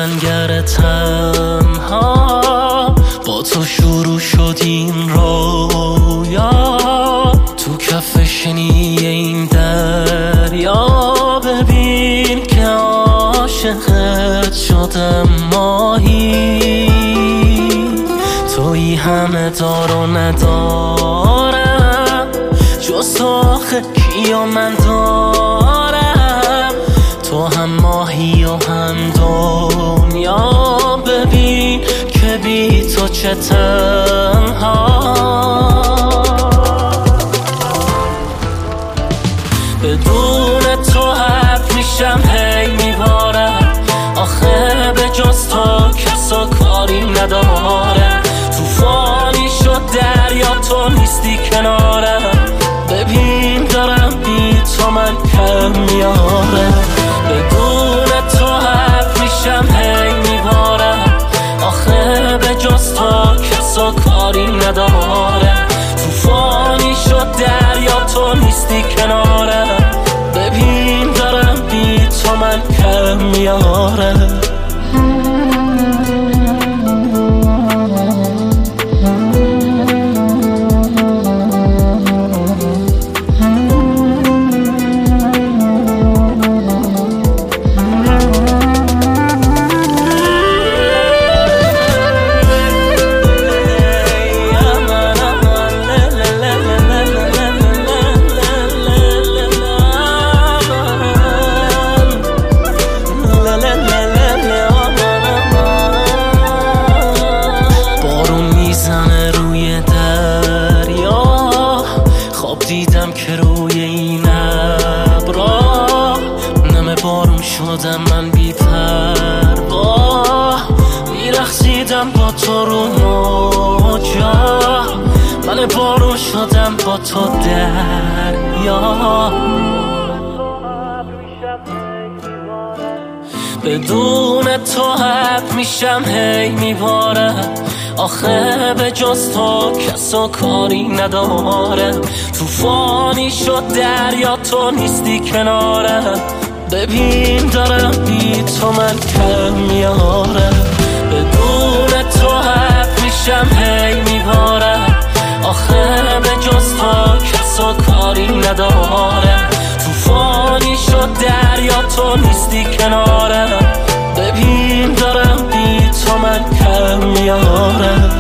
لنگر تنها با تو شروع شد این رویا، تو کف شنی این دریا ببین که عاشقت شدم ماهی. تویی همه دار و ندارم، جز تو آخه کیا من دارم؟ تو هم ماهی و هم دنیا، ببین که بی تو چه تنها. بدون تو حرف میشم هی میبارم، آخه به جز تو کسا کاری نداره. توفانی شد دریا تو نیستی کنارم، ببین دارم بی تو من کم میاره. بدون تو حرف میشم هی میبارم، آخه به جز تو کسا کاری نداره. توفانی شد دریا تو نیستی کنارم، ببین دارم بی تو من کم میاره. دیدم که روی این ابرا نم بارون شدم من بی پروا، میرقصیدم با تو رو موجا، من بارون شدم با تو دریا. بدون تو حرف میشم هی میبارم، آخه به جز تو کسا کاری نداره. توفانی شد دریا تو نیستی کنارم، ببین دارم بی تو من کم میاره. بدون تو حرف میشم هی میبارم، آخه به جز تو کسا کاری نداره. توفانی شد دریا تو نیستی کنارم، ببین دارم بی تو من کم میاره.